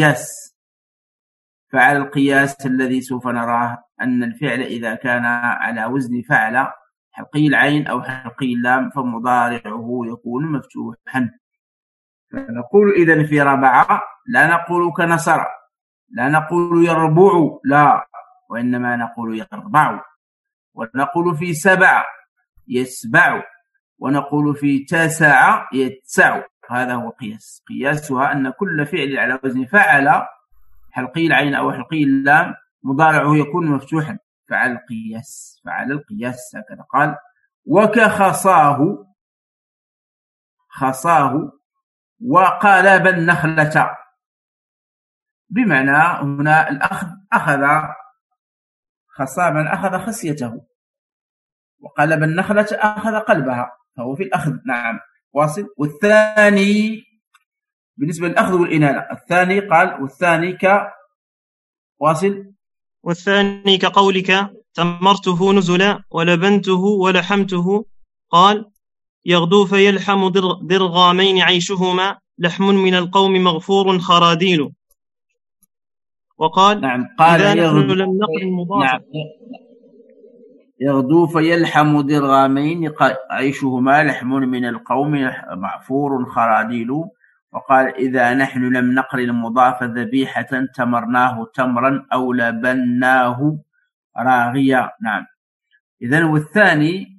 القياس الذي سوف نراه أن الفعل إذا كان على وزن فعل حلقي العين أو حلقي اللام فمضارعه يكون مفتوحا. فنقول إذن في 4 لا نقول كنصر، لا نقول يربع، لا، وإنما نقول يربع. ونقول في 7 يسبع، ونقول في 9 يتسع. هذا هو قياس. قياسها أن كل فعل على وزن فعل حلقي العين أو حلقي اللام مضارعه يكون مفتوحا. فعل القياس هكذا قال. خصاه وقلب النخلة، بمعنى هنا الأخذ أخذ خصابا أخذ خصيته، وقلب النخلة أخذ قلبها، فهو في الأخذ. نعم واصل. والثاني بالنسبة للأخذ والإنالة، الثاني قال والثاني واصل. والثاني كقولك تمرته نزلا ولبنته ولحمته. قال يغدو فيلحم درغامين عيشهما لحم من القوم مغفور خراديل. وقال نعم قال إذا نحن لم نقل المضاف. نعم يغدو فيلحم درغامين عيشهما لحم من القوم معفور خراديل. وقال إذا نحن لم نقل المضاف ذبيحة تمرناه تمرا أو لبناه راغية. نعم. إذن والثاني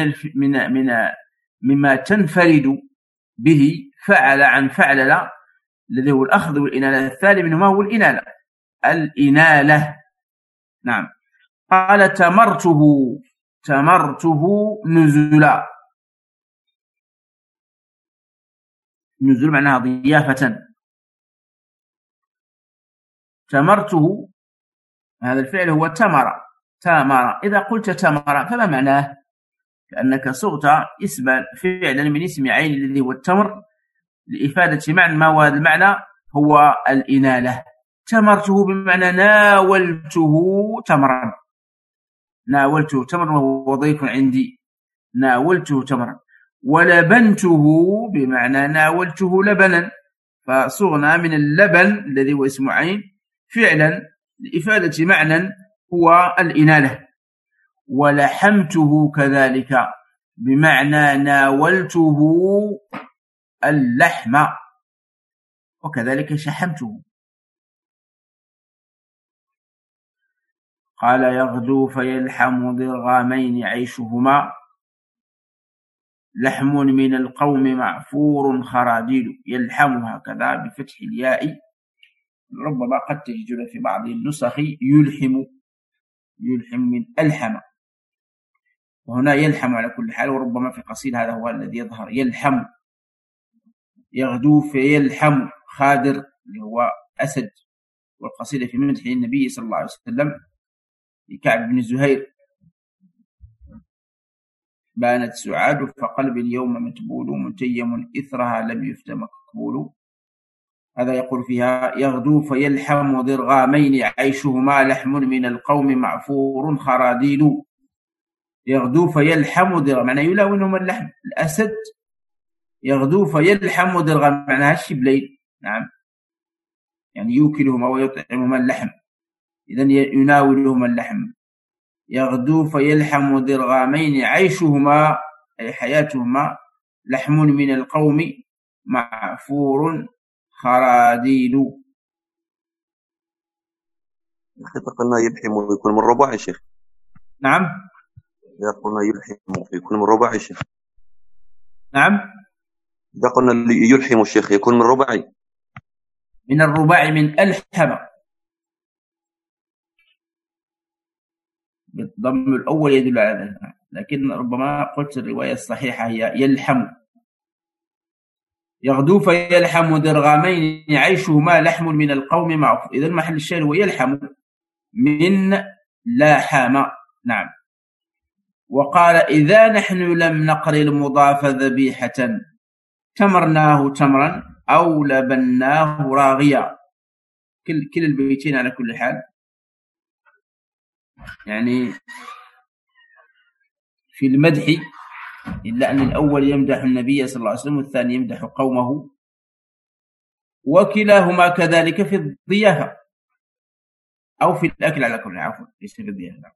مما تنفرد به فعل عن فعلل الذي هو الأخذ والإنالة. الثاني منهما هو الإنالة. نعم. قال تمرته نزلا. نزل معناها ضيافة. تمرته هذا الفعل هو تمر. إذا قلت تمر فما معناه؟ كأنك صغت اسما فعلا من اسم عين الذي هو التمر لإفادة معنى ما هو هذا المعنى هو الإنالة. تمرته بمعنى ناولته تمرا. ناولته تمرا وهو ضيف عندي. ناولته تمرا. ولبنته بمعنى ناولته لبنا. فصغنا من اللبن الذي هو اسم عين فعلا لإفادة معنى هو الإنالة. ولحمته كذلك بمعنى ناولته اللحم وكذلك شحمته. قال يغدو فيلحم ضرغامين عيشهما لحم من القوم معفور خراديل. يلحم هكذا بفتح الياء. ربما قد تجد في بعض النسخ يلحم من ألحم، وهنا يلحم على كل حال، وربما في القصيد هذا هو الذي يظهر يلحم. يغدو فيلحم خادر اللي هو أسد، والقصيدة في مدح النبي صلى الله عليه وسلم لكعب بن زهير. بانت سعاد فقلب اليوم متبول متيم إثرها لم يفت مقبول. هذا يقول فيها يغدو فيلحم ضرغامين عيشهما لحم من القوم معفور خراديل. يغدو فيلحم ضرغام معنى يلاونهما اللحم. الأسد يغدو فيلحم ضرغام معناها الشبلين. نعم، يعني يوكلهما ويطعمهما اللحم، إذن يناولهما اللحم. يغدو فيلحم ضرغامين عيشهما أي حياتهما لحم من القوم معفور خراديل. إذا قلنا يلحم ويكون من ربع يا شيخ. نعم. إذا قلنا يلحم يكون من ربع يا شيخ. نعم. إذا قلنا يلحم الشيخ يكون من ربع. من الرباع من ألحم بالضم الأول يدل على ذلك، لكن ربما قلت الرواية الصحيحة هي يلحم. يغدو فيلحم ضرغامين عيشهما لحم من القوم معفور. إذن محل الشاهد هو يلحم من لاحم. نعم. وقال إذا نحن لم نقر المضاف ذبيحة تمرناه تمرا أو لبناه راغيا. كل البيتين على كل حال يعني في المدح، إلا أن الأول يمدح النبي صلى الله عليه وسلم والثاني يمدح قومه، وكلاهما كذلك في الضيافة أو في الأكل على كل عفو ليس في الضيافة.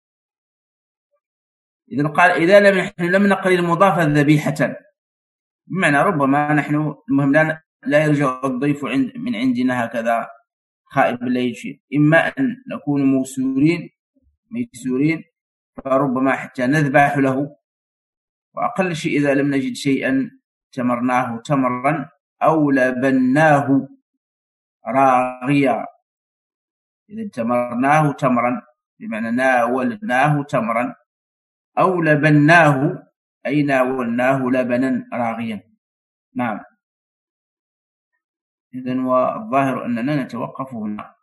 إذن قال إذا نحن لم نقل المضافة ذبيحة، بمعنى ربما نحن المهم لا يرجع الضيف من عندنا هكذا خائب لا يجي، إما أن نكون ميسورين فربما حتى نذبح له، وأقل شيء إذا لم نجد شيئا تمرناه تمرا أو لبناه راغيا. إذا تمرناه تمرا بمعنى ناولناه تمرا أو لبناه أي ناولناه لبنا راغيا. نعم. إذن والظاهر أننا نتوقف هنا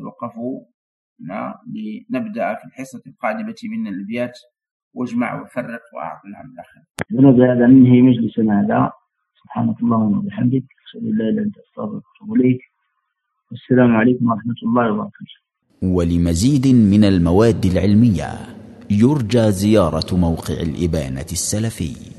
لنبدأ في الحصة القادمة من الأبيات واجمع وفرق وأعطي الحمد لله. بهذا ننهي مجلسنا هذا. سبحانك اللهم وبحمدك أشهد أن لا إله إلا أنت أستغفرك وأتوب إليك. والسلام عليكم ورحمة الله وبركاته. ولمزيد من المواد العلمية يرجى زيارة موقع الإبانة السلفي.